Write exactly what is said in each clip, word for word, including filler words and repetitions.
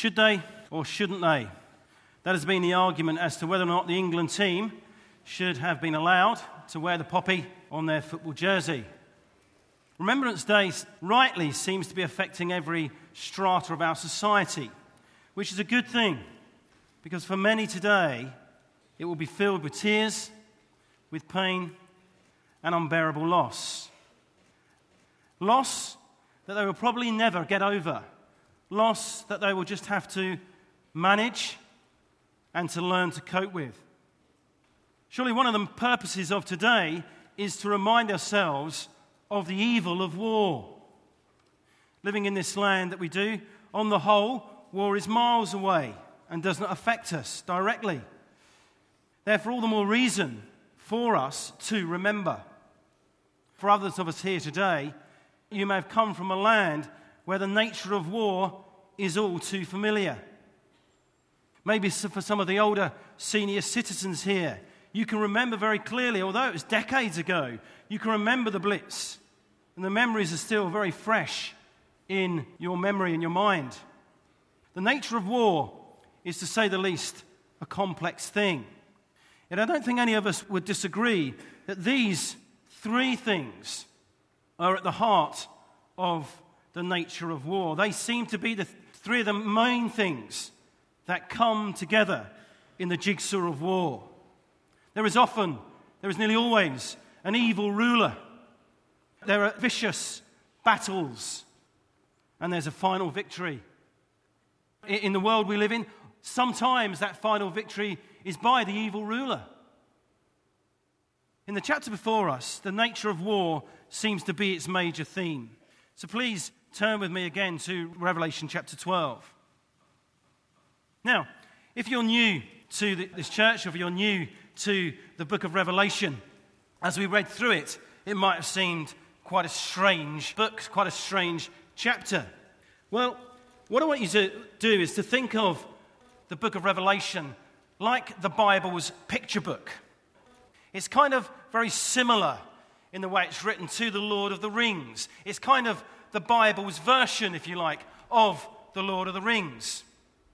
Should they or shouldn't they? That has been the argument as to whether or not the England team should have been allowed to wear the poppy on their football jersey. Remembrance Day rightly seems to be affecting every strata of our society, which is a good thing, because for many today, it will be filled with tears, with pain, and unbearable loss. Loss that they will probably never get over. Loss that they will just have to manage and to learn to cope with. Surely one of the purposes of today is to remind ourselves of the evil of war. Living in this land that we do, on the whole, war is miles away and does not affect us directly. Therefore, all the more reason for us to remember. For others of us here today, you may have come from a land where the nature of war is all too familiar. Maybe for some of the older senior citizens here, you can remember very clearly, although it was decades ago, you can remember the Blitz. And the memories are still very fresh in your memory and your mind. The nature of war is, to say the least, a complex thing. And I don't think any of us would disagree that these three things are at the heart of the nature of war. They seem to be the th- three of the main things that come together in the jigsaw of war. There is often, there is nearly always, an evil ruler. There are vicious battles, and there's a final victory. In the world we live in, sometimes that final victory is by the evil ruler. In the chapter before us, the nature of war seems to be its major theme. So please turn with me again to Revelation chapter twelve. Now, if you're new to this church, or if you're new to the book of Revelation, as we read through it, it might have seemed quite a strange book, quite a strange chapter. Well, what I want you to do is to think of the book of Revelation like the Bible's picture book. It's kind of very similar in the way it's written to the Lord of the Rings. It's kind of the Bible's version, if you like, of the Lord of the Rings.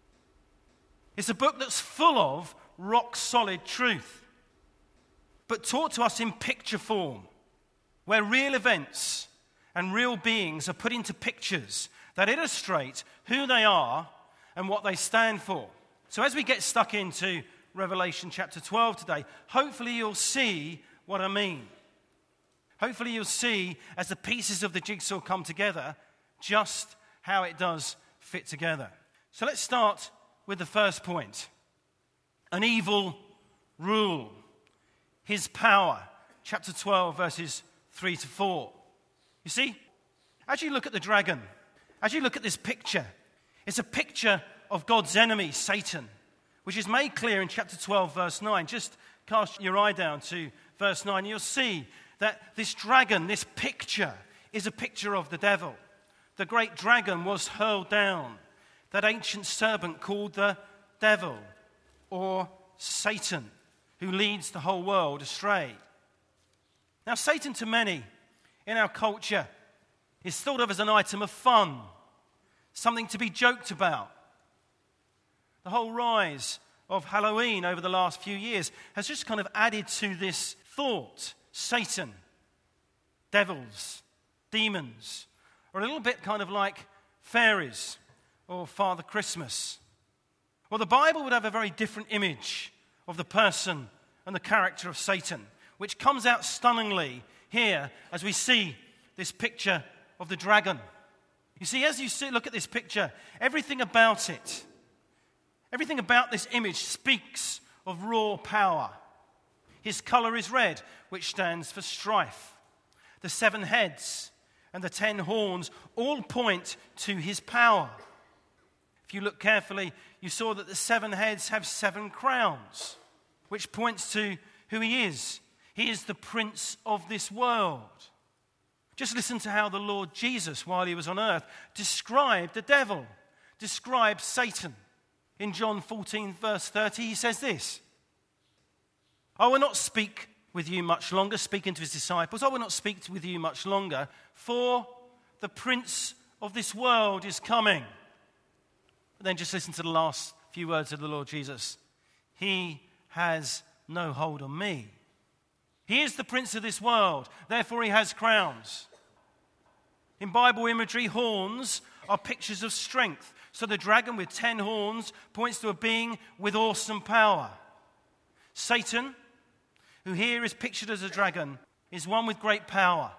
It's a book that's full of rock-solid truth, but taught to us in picture form, where real events and real beings are put into pictures that illustrate who they are and what they stand for. So as we get stuck into Revelation chapter twelve today, hopefully you'll see what I mean. Hopefully you'll see, as the pieces of the jigsaw come together, just how it does fit together. So let's start with the first point. An evil rule. His power. Chapter twelve, verses three to four. You see, as you look at the dragon, as you look at this picture, it's a picture of God's enemy, Satan, which is made clear in chapter twelve, verse nine. Just cast your eye down to verse nine, and you'll see that this dragon, this picture, is a picture of the devil. The great dragon was hurled down, that ancient serpent called the devil, or Satan, who leads the whole world astray. Now, Satan, to many in our culture, is thought of as an item of fun, something to be joked about. The whole rise of Halloween over the last few years has just kind of added to this thought. Satan, devils, demons, or a little bit kind of like fairies or Father Christmas. Well, the Bible would have a very different image of the person and the character of Satan, which comes out stunningly here as we see this picture of the dragon. You see, as you see, look at this picture, everything about it, everything about this image speaks of raw power. His color is red, which stands for strife. The seven heads and the ten horns all point to his power. If you look carefully, you saw that the seven heads have seven crowns, which points to who he is. He is the prince of this world. Just listen to how the Lord Jesus, while he was on earth, described the devil, described Satan. In John fourteen, verse thirty, he says this: I will not speak with you much longer, speaking to his disciples, I will not speak with you much longer, for the prince of this world is coming. But then just listen to the last few words of the Lord Jesus. He has no hold on me. He is the prince of this world, therefore he has crowns. In Bible imagery, horns are pictures of strength. So the dragon with ten horns points to a being with awesome power. Satan, who here is pictured as a dragon, is one with great power.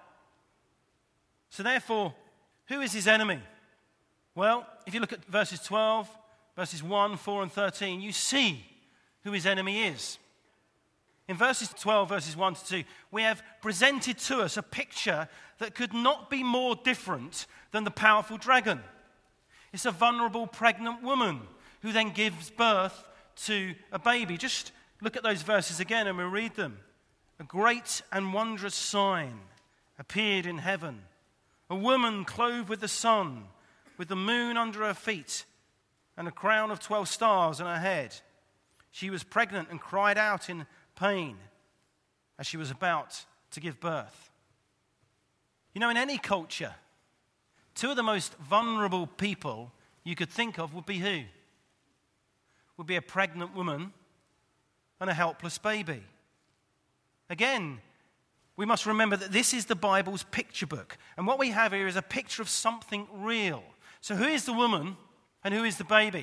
So therefore, who is his enemy? Well, if you look at verses twelve, verses one, four, and thirteen, you see who his enemy is. In verses twelve, verses one to two, we have presented to us a picture that could not be more different than the powerful dragon. It's a vulnerable pregnant woman who then gives birth to a baby. Just look at those verses again and we'll read them. A great and wondrous sign appeared in heaven. A woman clothed with the sun, with the moon under her feet, and a crown of twelve stars on her head. She was pregnant and cried out in pain as she was about to give birth. You know, in any culture, two of the most vulnerable people you could think of would be who? Would be a pregnant woman and a helpless baby. Again, we must remember that this is the Bible's picture book. And what we have here is a picture of something real. So who is the woman and who is the baby?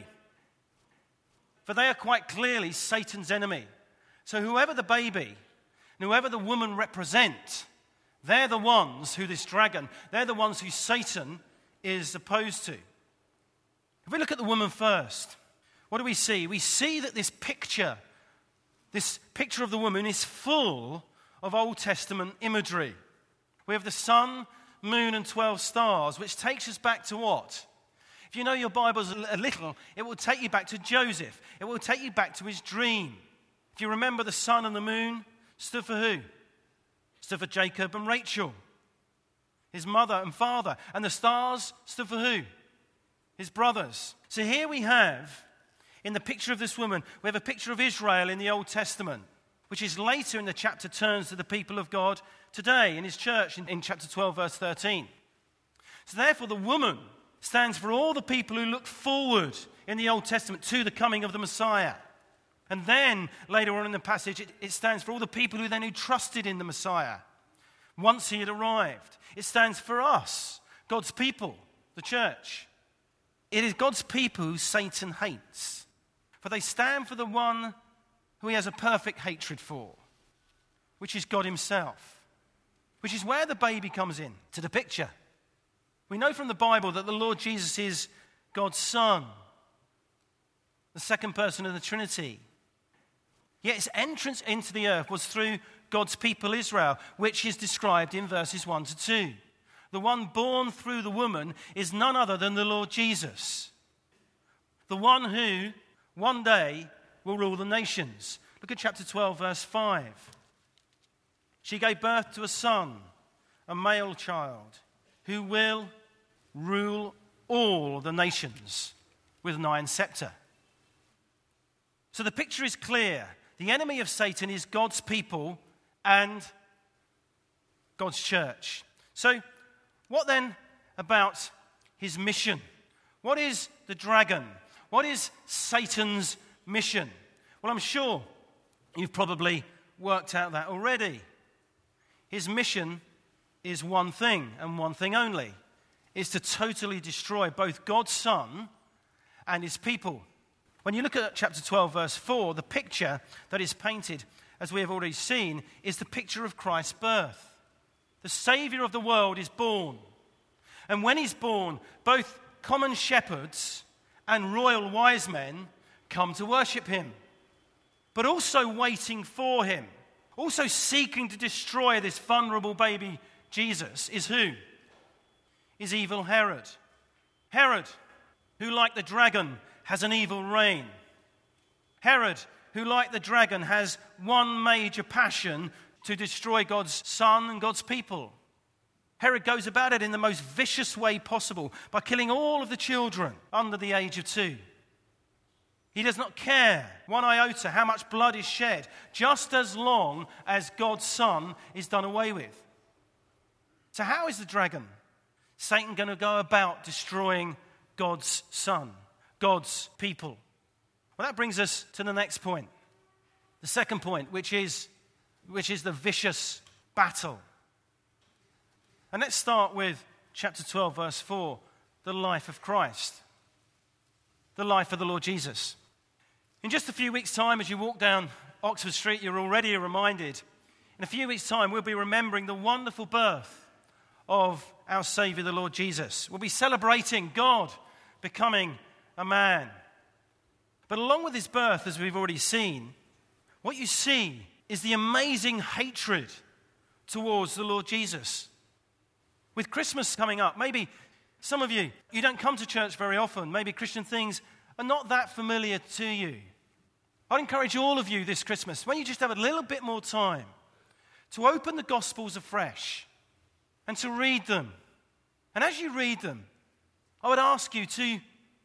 For they are quite clearly Satan's enemy. So whoever the baby and whoever the woman represent, they're the ones who this dragon, they're the ones who Satan is opposed to. If we look at the woman first, what do we see? We see that this picture, this picture of the woman is full of Old Testament imagery. We have the sun, moon, and twelve stars, which takes us back to what? If you know your Bibles a little, it will take you back to Joseph. It will take you back to his dream. If you remember, the sun and the moon stood for who? Stood for Jacob and Rachel, his mother and father. And the stars stood for who? His brothers. So here we have, in the picture of this woman, we have a picture of Israel in the Old Testament, which is later in the chapter turns to the people of God today in his church in, in chapter twelve, verse thirteen. So therefore the woman stands for all the people who look forward in the Old Testament to the coming of the Messiah. And then later on in the passage it, it stands for all the people who then who trusted in the Messiah once he had arrived. It stands for us, God's people, the church. It is God's people who Satan hates, for they stand for the one who he has a perfect hatred for, which is God himself, which is where the baby comes in to the picture. We know from the Bible that the Lord Jesus is God's Son, the second person of the Trinity. Yet his entrance into the earth was through God's people Israel, which is described in verses one to two. The one born through the woman is none other than the Lord Jesus, the one who one day will rule the nations. Look at chapter twelve, verse five. She gave birth to a son, a male child, who will rule all the nations with an iron scepter. So the picture is clear. The enemy of Satan is God's people and God's church. So what then about his mission? What is the dragon? What is Satan's mission? Well, I'm sure you've probably worked out that already. His mission is one thing and one thing only. It's to totally destroy both God's Son and his people. When you look at chapter twelve, verse four, the picture that is painted, as we have already seen, is the picture of Christ's birth. The Saviour of the world is born. And when he's born, both common shepherds and royal wise men come to worship him, but also waiting for him, also seeking to destroy this vulnerable baby Jesus is who? Is evil Herod. Herod, who like the dragon has an evil reign. Herod, who like the dragon has one major passion to destroy God's Son and God's people. Herod goes about it in the most vicious way possible by killing all of the children under the age of two. He does not care one iota how much blood is shed, just as long as God's Son is done away with. So how is the dragon, Satan, going to go about destroying God's Son, God's people. Well, that brings us to the next point. The second point, which is, which is the vicious battle. And let's start with chapter twelve, verse four, the life of Christ. The life of the Lord Jesus. In just a few weeks' time, as you walk down Oxford Street, you're already reminded. In a few weeks' time, we'll be remembering the wonderful birth of our Saviour, the Lord Jesus. We'll be celebrating God becoming a man. But along with his birth, as we've already seen, what you see is the amazing hatred towards the Lord Jesus. With Christmas coming up, maybe some of you, you don't come to church very often. Maybe Christian things are not that familiar to you. I'd encourage all of you this Christmas, when you just have a little bit more time, to open the Gospels afresh and to read them. And as you read them, I would ask you to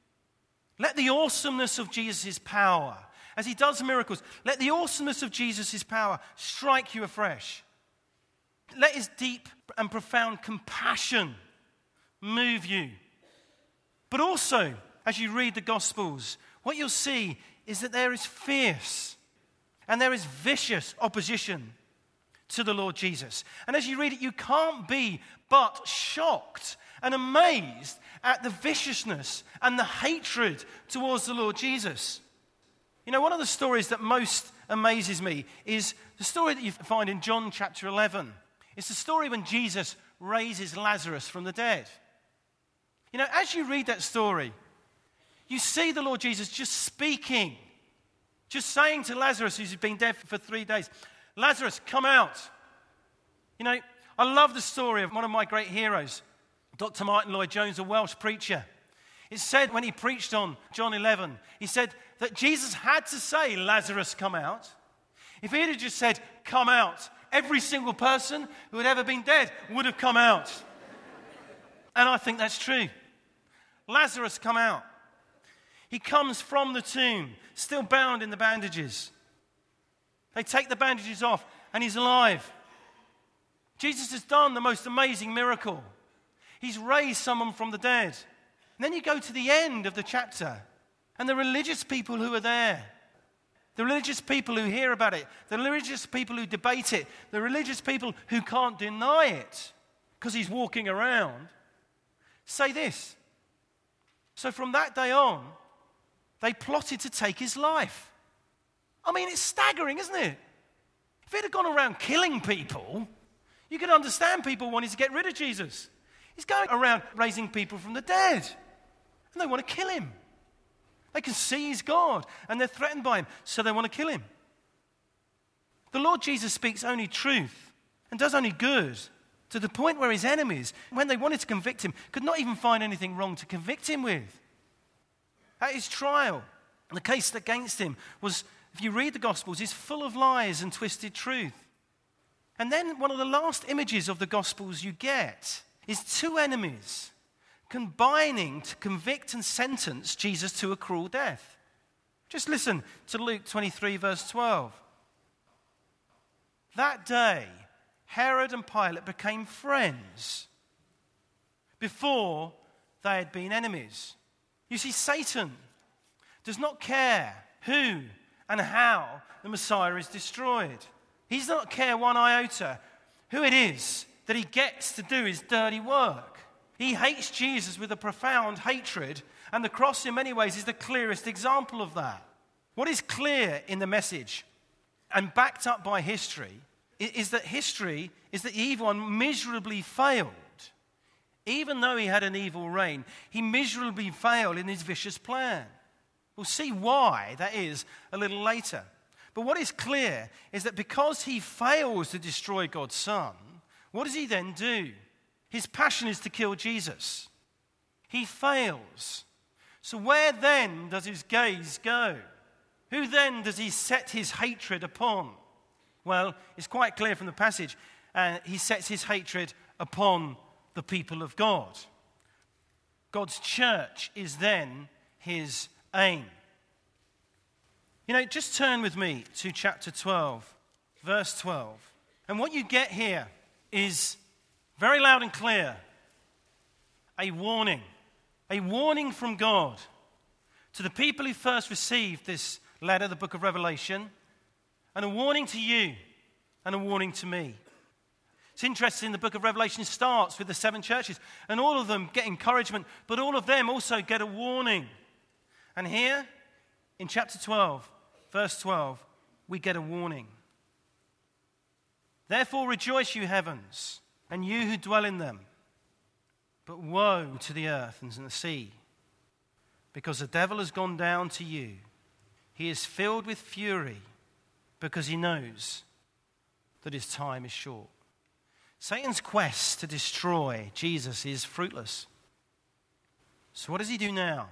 let the awesomeness of Jesus' power, as he does miracles, let the awesomeness of Jesus' power strike you afresh. Let his deep and profound compassion move you. But also, as you read the Gospels, what you'll see is that there is fierce and there is vicious opposition to the Lord Jesus. And as you read it, you can't be but shocked and amazed at the viciousness and the hatred towards the Lord Jesus. You know, one of the stories that most amazes me is the story that you find in John chapter eleven. It's the story when Jesus raises Lazarus from the dead. You know, as you read that story, you see the Lord Jesus just speaking, just saying to Lazarus, who's been dead for three days, Lazarus, come out. You know, I love the story of one of my great heroes, Doctor Martin Lloyd-Jones, a Welsh preacher. It said when he preached on John eleven, he said that Jesus had to say, Lazarus, come out. If he had just said, come out, every single person who had ever been dead would have come out. And I think that's true. Lazarus, come out. He comes from the tomb, still bound in the bandages. They take the bandages off, and he's alive. Jesus has done the most amazing miracle. He's raised someone from the dead. And then you go to the end of the chapter, and the religious people who are there, the religious people who hear about it, the religious people who debate it, the religious people who can't deny it because he's walking around, say this. So from that day on, they plotted to take his life. I mean, it's staggering, isn't it? If he'd have gone around killing people, you could understand people wanting to get rid of Jesus. He's going around raising people from the dead, and they want to kill him. They can see he's God, and they're threatened by him, so they want to kill him. The Lord Jesus speaks only truth and does only good, to the point where his enemies, when they wanted to convict him, could not even find anything wrong to convict him with. At his trial, the case against him was, if you read the Gospels, is full of lies and twisted truth. And then one of the last images of the Gospels you get is two enemies combining to convict and sentence Jesus to a cruel death. Just listen to Luke twenty-three, verse twelve. That day, Herod and Pilate became friends before they had been enemies. You see, Satan does not care who and how the Messiah is destroyed. He does not care one iota who it is that he gets to do his dirty work. He hates Jesus with a profound hatred, and the cross in many ways is the clearest example of that. What is clear in the message and backed up by history is that history is that the evil one miserably failed. Even though he had an evil reign, he miserably failed in his vicious plan. We'll see why that is a little later. But what is clear is that because he fails to destroy God's Son, what does he then do? His passion is to kill Jesus. He fails. So where then does his gaze go? Who then does he set his hatred upon? Well, it's quite clear from the passage. Uh, he sets his hatred upon the people of God. God's church is then his aim. You know, just turn with me to chapter twelve, verse twelve. And what you get here is very loud and clear, a warning. A warning from God to the people who first received this letter, the book of Revelation, and a warning to you and a warning to me. It's interesting, the book of Revelation starts with the seven churches, and all of them get encouragement, but all of them also get a warning. And here, in chapter twelve, verse twelve, we get a warning. Therefore rejoice, you heavens, and you who dwell in them. But woe to the earth and the sea, because the devil has gone down to you. He is filled with fury, because he knows that his time is short. Satan's quest to destroy Jesus is fruitless. So what does he do now?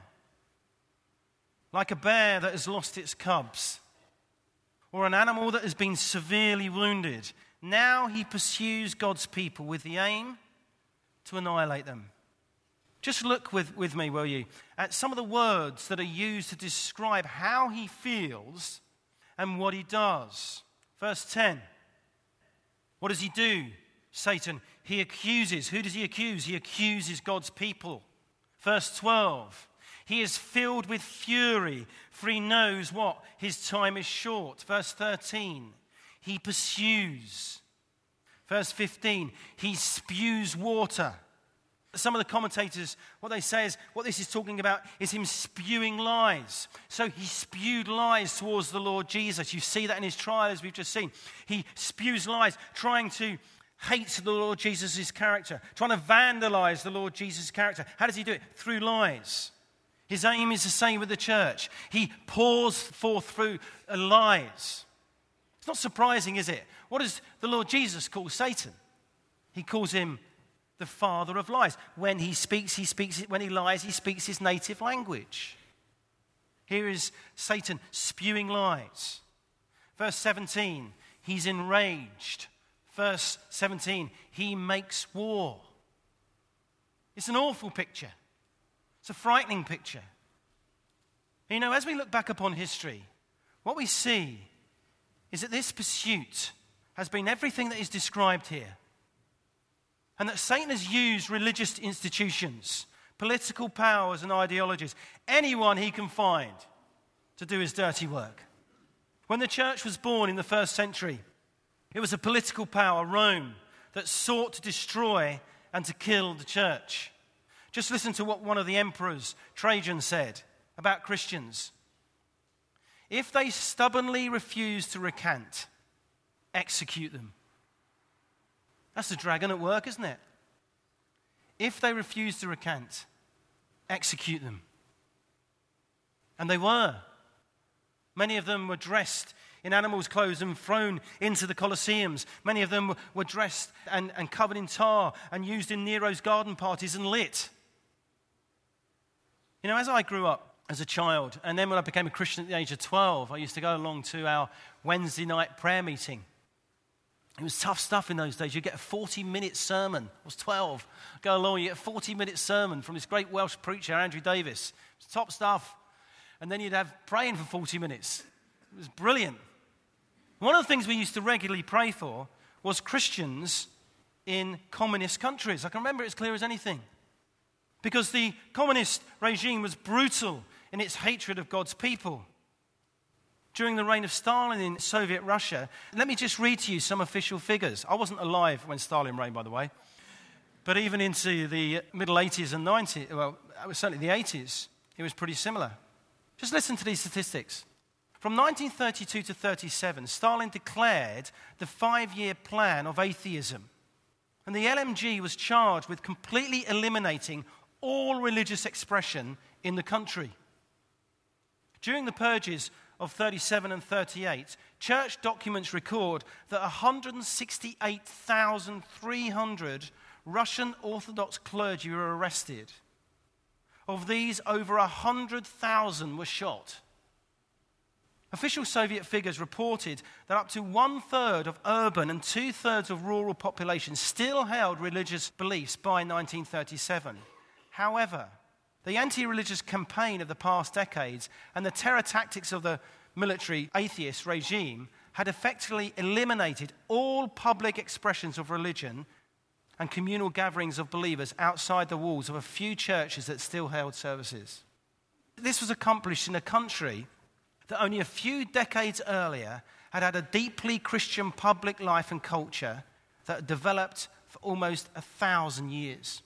Like a bear that has lost its cubs, or an animal that has been severely wounded, now he pursues God's people with the aim to annihilate them. Just look with, with me, will you, at some of the words that are used to describe how he feels and what he does. Verse ten. What does he do? Satan, he accuses. Who does he accuse? He accuses God's people. Verse twelve. He is filled with fury, for he knows what? His time is short. Verse thirteen. He pursues. Verse fifteen. He spews water. Some of the commentators, what they say is, what this is talking about is him spewing lies. So he spewed lies towards the Lord Jesus. You see that in his trial, as we've just seen. He spews lies, trying to hate the Lord Jesus' character, trying to vandalize the Lord Jesus' character. How does he do it? Through lies. His aim is the same with the church. He pours forth through lies. It's not surprising, is it? What does the Lord Jesus call Satan? He calls him the father of lies. When he speaks, he speaks. When he lies, he speaks his native language. Here is Satan spewing lies. Verse seventeen, he's enraged. Verse seventeen, he makes war. It's an awful picture. It's a frightening picture. You know, as we look back upon history, what we see is that this pursuit has been everything that is described here. And that Satan has used religious institutions, political powers and ideologies, anyone he can find to do his dirty work. When the church was born in the first century, it was a political power, Rome, that sought to destroy and to kill the church. Just listen to what one of the emperors, Trajan, said about Christians. If they stubbornly refuse to recant, execute them. That's the dragon at work, isn't it? If they refuse to recant, execute them. And they were. Many of them were dressed in animals' clothes and thrown into the Colosseums. Many of them were dressed and, and covered in tar and used in Nero's garden parties and lit. You know, as I grew up as a child, and then when I became a Christian at the age of twelve, I used to go along to our Wednesday night prayer meeting. It was tough stuff in those days. You get a forty-minute sermon. I was twelve. Go along, you get a forty-minute sermon from this great Welsh preacher, Andrew Davis. It was top stuff. And then you'd have praying for forty minutes. It was brilliant. One of the things we used to regularly pray for was Christians in communist countries. I can remember it as clear as anything. Because the communist regime was brutal in its hatred of God's people. During the reign of Stalin in Soviet Russia, let me just read to you some official figures. I wasn't alive when Stalin reigned, by the way. But even into the middle eighties and nineties, well, certainly the eighties, it was pretty similar. Just listen to these statistics. From nineteen thirty-two to thirty-seven, Stalin declared the five-year plan of atheism. And the L M G was charged with completely eliminating all religious expression in the country. During the purges of thirty-seven and thirty-eight, church documents record that one hundred sixty-eight thousand three hundred Russian Orthodox clergy were arrested. Of these, over one hundred thousand were shot. Official Soviet figures reported that up to one-third of urban and two-thirds of rural populations still held religious beliefs by nineteen thirty-seven. However, the anti-religious campaign of the past decades and the terror tactics of the military atheist regime had effectively eliminated all public expressions of religion and communal gatherings of believers outside the walls of a few churches that still held services. This was accomplished in a country that only a few decades earlier had had a deeply Christian public life and culture that had developed for almost a thousand years.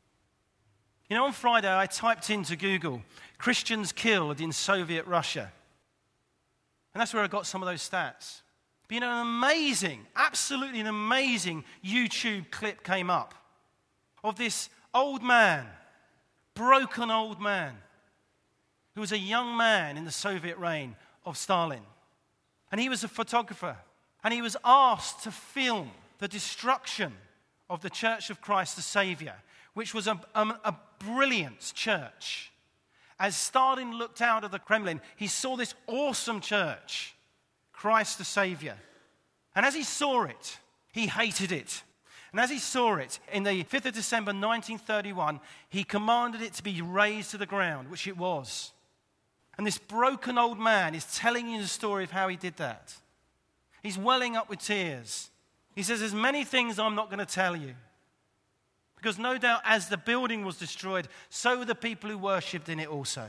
You know, on Friday I typed into Google, Christians killed in Soviet Russia. And that's where I got some of those stats. But you know, an amazing, absolutely an amazing YouTube clip came up of this old man, broken old man, who was a young man in the Soviet reign of Stalin. And he was a photographer. And he was asked to film the destruction of the Church of Christ the Saviour, which was a, a, a brilliant church. As Stalin looked out of the Kremlin, he saw this awesome church, Christ the Saviour. And as he saw it, he hated it. And as he saw it, in the fifth of December nineteen thirty-one, he commanded it to be razed to the ground, which it was. And this broken old man is telling you the story of how he did that. He's welling up with tears. He says, there's many things I'm not going to tell you. Because no doubt as the building was destroyed, so were the people who worshipped in it also.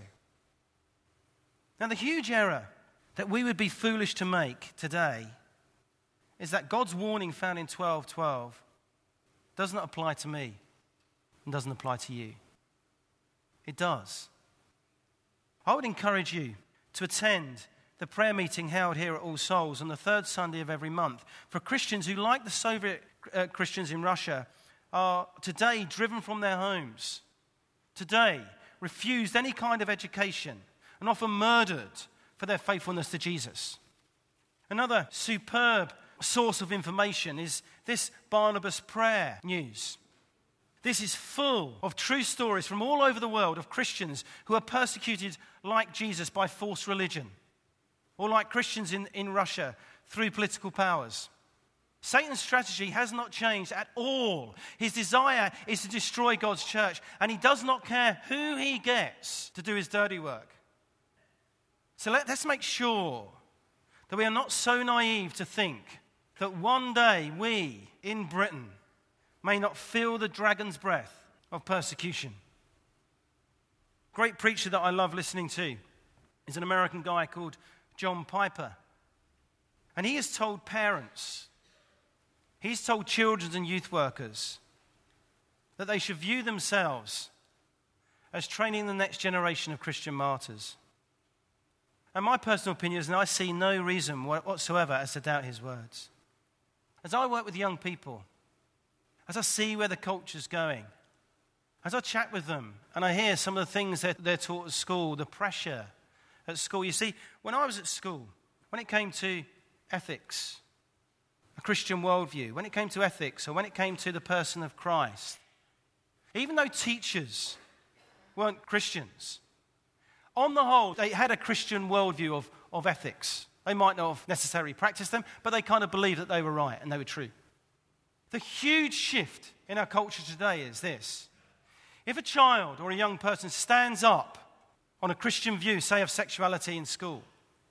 Now the huge error that we would be foolish to make today is that God's warning found in twelve twelve does not apply to me and doesn't apply to you. It does. I would encourage you to attend the prayer meeting held here at All Souls on the third Sunday of every month for Christians who, like the Soviet uh, Christians in Russia, are today driven from their homes, today refused any kind of education and often murdered for their faithfulness to Jesus. Another superb source of information is this Barnabas Prayer news. This is full of true stories from all over the world of Christians who are persecuted like Jesus by false religion, or like Christians in, in Russia through political powers. Satan's strategy has not changed at all. His desire is to destroy God's church, and he does not care who he gets to do his dirty work. So let, let's make sure that we are not so naive to think that one day we, in Britain, may not feel the dragon's breath of persecution. Great preacher that I love listening to is an American guy called John Piper. And he has told parents, he's told children and youth workers that they should view themselves as training the next generation of Christian martyrs. And my personal opinion is that I see no reason whatsoever as to doubt his words. As I work with young people, as I see where the culture's going, as I chat with them and I hear some of the things that they're taught at school, the pressure at school. You see, when I was at school, when it came to ethics, a Christian worldview, when it came to ethics or when it came to the person of Christ, even though teachers weren't Christians, on the whole, they had a Christian worldview of, of ethics. They might not have necessarily practiced them, but they kind of believed that they were right and they were true. The huge shift in our culture today is this. If a child or a young person stands up on a Christian view, say of sexuality in school,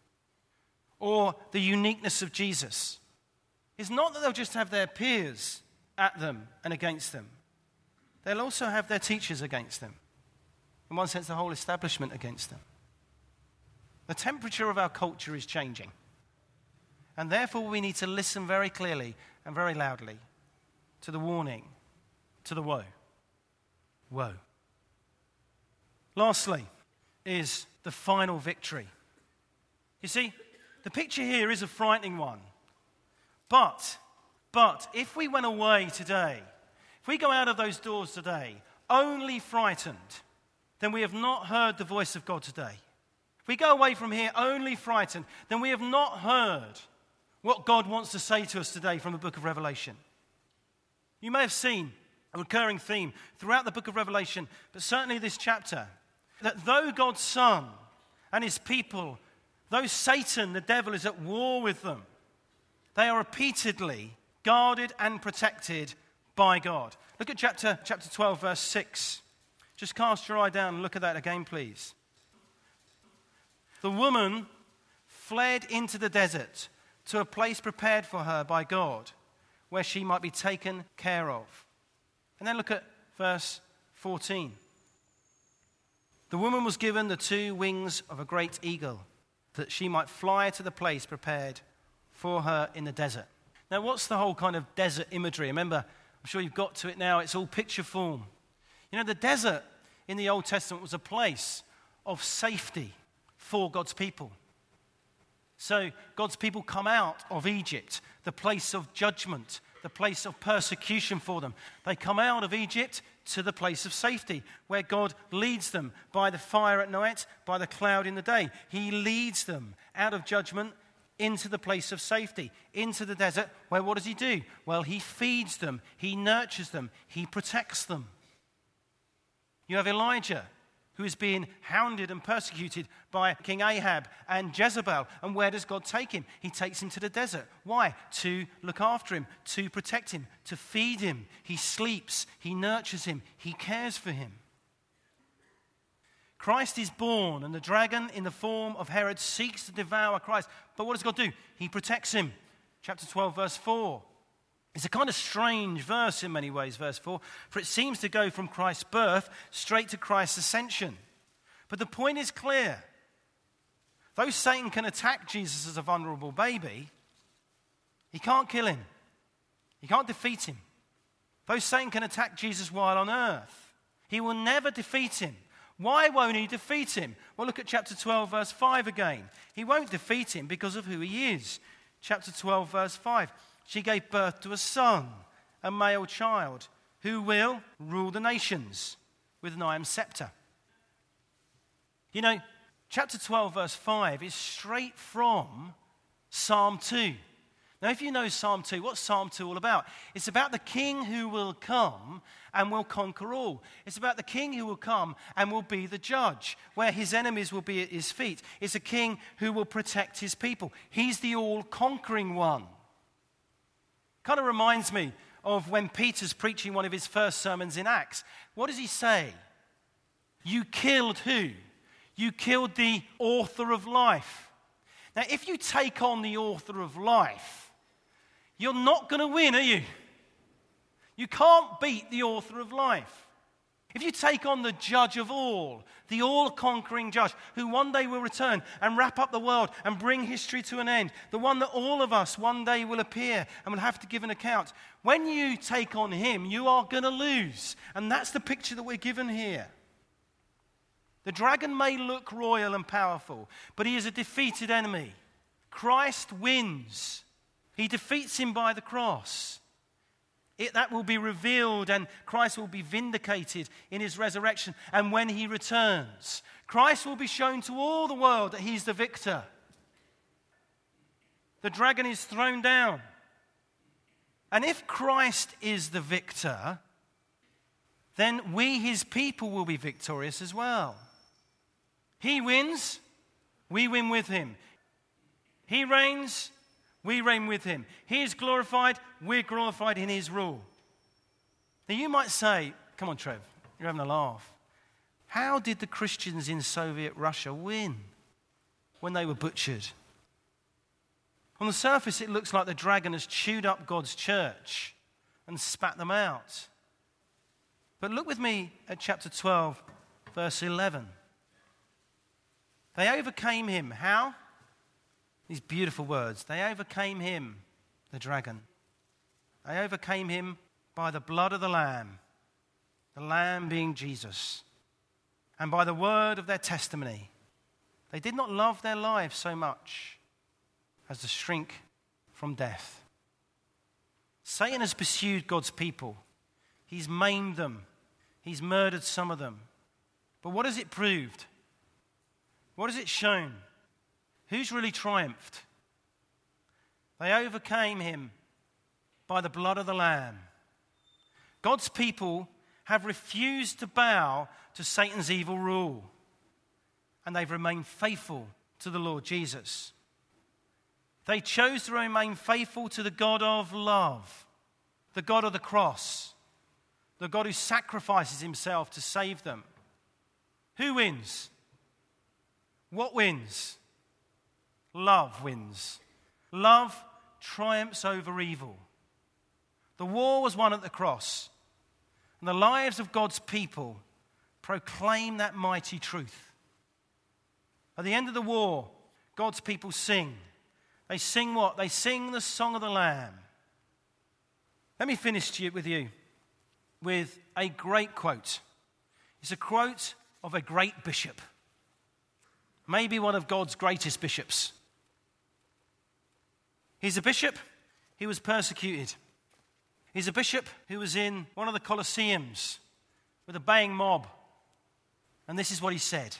or the uniqueness of Jesus, it's not that they'll just have their peers at them and against them. They'll also have their teachers against them. In one sense, the whole establishment against them. The temperature of our culture is changing. And therefore, we need to listen very clearly and very loudly to the warning, to the woe. Woe. Lastly, is the final victory. You see, the picture here is a frightening one. But, but, if we went away today, if we go out of those doors today, only frightened, then we have not heard the voice of God today. If we go away from here only frightened, then we have not heard what God wants to say to us today from the book of Revelation. You may have seen a recurring theme throughout the book of Revelation, but certainly this chapter, that though God's Son and his people, though Satan, the devil, is at war with them, they are repeatedly guarded and protected by God. Look at chapter, chapter twelve, verse six. Just cast your eye down and look at that again, please. The woman fled into the desert to a place prepared for her by God, where she might be taken care of. And then look at verse fourteen. The woman was given the two wings of a great eagle, that she might fly to the place prepared for her in the desert. Now, what's the whole kind of desert imagery? Remember, I'm sure you've got to it now. It's all picture form. You know, the desert in the Old Testament was a place of safety for God's people. So God's people come out of Egypt, the place of judgment, the place of persecution for them. They come out of Egypt to the place of safety, where God leads them by the fire at night, by the cloud in the day. He leads them out of judgment into the place of safety, into the desert, where what does he do? Well, he feeds them, he nurtures them, he protects them. You have Elijah, who is being hounded and persecuted by King Ahab and Jezebel. And where does God take him? He takes him to the desert. Why? To look after him, to protect him, to feed him. He sleeps, he nurtures him, he cares for him. Christ is born, and the dragon in the form of Herod seeks to devour Christ. But what does God do? He protects him. Chapter twelve, verse four. It's a kind of strange verse in many ways, verse four, for it seems to go from Christ's birth straight to Christ's ascension. But the point is clear. Though Satan can attack Jesus as a vulnerable baby, he can't kill him. He can't defeat him. Though Satan can attack Jesus while on earth, he will never defeat him. Why won't he defeat him? Well, look at chapter twelve, verse five again. He won't defeat him because of who he is. Chapter twelve, verse five. She gave birth to a son, a male child, who will rule the nations with an iron scepter. You know, chapter twelve, verse five is straight from Psalm two. Now, if you know Psalm two, what's Psalm two all about? It's about the king who will come and will conquer all. It's about the king who will come and will be the judge, where his enemies will be at his feet. It's a king who will protect his people. He's the all-conquering one. Kind of reminds me of when Peter's preaching one of his first sermons in Acts. What does he say? You killed who? You killed the author of life. Now, if you take on the author of life, you're not going to win, are you? You can't beat the author of life. If you take on the judge of all, the all-conquering judge, who one day will return and wrap up the world and bring history to an end, the one that all of us one day will appear and will have to give an account, when you take on him, you are going to lose. And that's the picture that we're given here. The dragon may look royal and powerful, but he is a defeated enemy. Christ wins. He defeats him by the cross. It, that will be revealed, and Christ will be vindicated in his resurrection. And when he returns, Christ will be shown to all the world that he's the victor. The dragon is thrown down. And if Christ is the victor, then we, his people, will be victorious as well. He wins, we win with him. He reigns, we reign with him. He is glorified, we're glorified in his rule. Now you might say, come on Trev, you're having a laugh. How did the Christians in Soviet Russia win when they were butchered? On the surface it looks like the dragon has chewed up God's church and spat them out. But look with me at chapter twelve, verse eleven. They overcame him. How? These beautiful words. They overcame him, the dragon. They overcame him by the blood of the Lamb, the Lamb being Jesus, and by the word of their testimony. They did not love their lives so much as to shrink from death. Satan has pursued God's people. He's maimed them. He's murdered some of them. But what has it proved? What has it shown? Who's really triumphed? They overcame him by the blood of the Lamb. God's people have refused to bow to Satan's evil rule, and they've remained faithful to the Lord Jesus. They chose to remain faithful to the God of love, the God of the cross, the God who sacrifices himself to save them. Who wins? What wins? Love wins. Love triumphs over evil. The war was won at the cross, and the lives of God's people proclaim that mighty truth. At the end of the war, God's people sing. They sing what? They sing the song of the Lamb. Let me finish to you, with you with a great quote. It's a quote of a great bishop, maybe one of God's greatest bishops. He's a bishop who was persecuted. He's a bishop who was in one of the Colosseums with a baying mob. And this is what he said.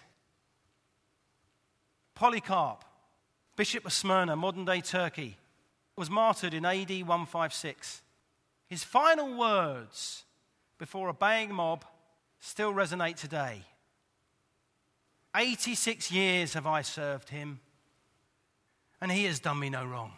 Polycarp, Bishop of Smyrna, modern-day Turkey, was martyred in A D one fifty-six. His final words before a baying mob still resonate today. eighty-six years have I served him, and he has done me no wrong.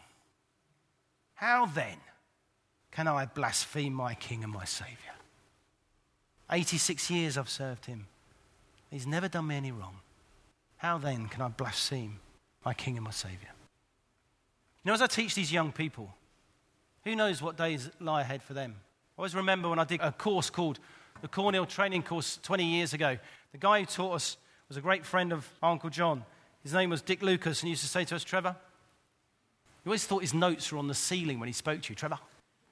How then can I blaspheme my King and my Saviour? eighty-six years I've served him. He's never done me any wrong. How then can I blaspheme my King and my Saviour? You know, as I teach these young people, who knows what days lie ahead for them? I always remember when I did a course called the Cornhill Training Course twenty years ago. The guy who taught us was a great friend of Uncle John. His name was Dick Lucas, and he used to say to us, Trevor, you always thought his notes were on the ceiling when he spoke to you, Trevor.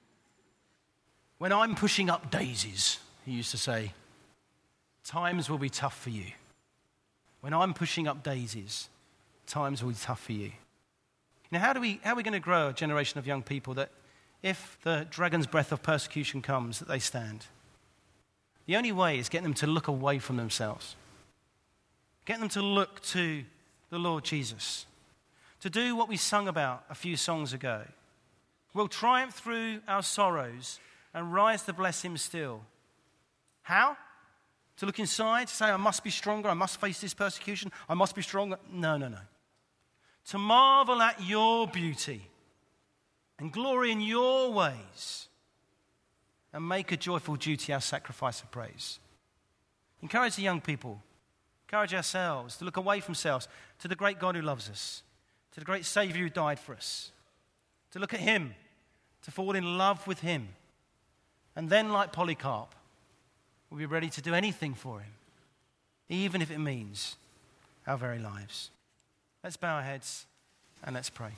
When I'm pushing up daisies, he used to say, times will be tough for you. When I'm pushing up daisies, times will be tough for you. Now, how do we, how are we going to grow a generation of young people that if the dragon's breath of persecution comes, that they stand? The only way is getting them to look away from themselves. Getting them to look to the Lord Jesus. To do what we sung about a few songs ago. We'll triumph through our sorrows and rise to bless him still. How? To look inside, to say, I must be stronger, I must face this persecution, I must be stronger. No, no, no. To marvel at your beauty and glory in your ways and make a joyful duty our sacrifice of praise. Encourage the young people, encourage ourselves to look away from selves to the great God who loves us, to the great Saviour who died for us, to look at him, to fall in love with him, and then, like Polycarp, we'll be ready to do anything for him, even if it means our very lives. Let's bow our heads and let's pray.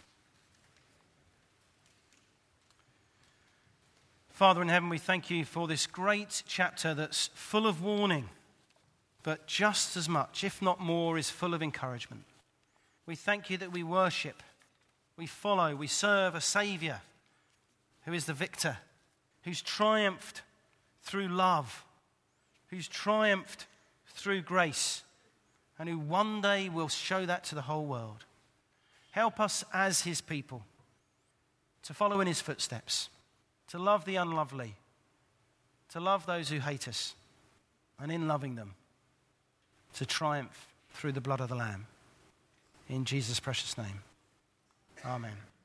Father in heaven, we thank you for this great chapter that's full of warning, but just as much, if not more, is full of encouragement. We thank you that we worship, we follow, we serve a Saviour who is the victor, who's triumphed through love, who's triumphed through grace, and who one day will show that to the whole world. Help us as his people to follow in his footsteps, to love the unlovely, to love those who hate us, and in loving them, to triumph through the blood of the Lamb. In Jesus' precious name, amen.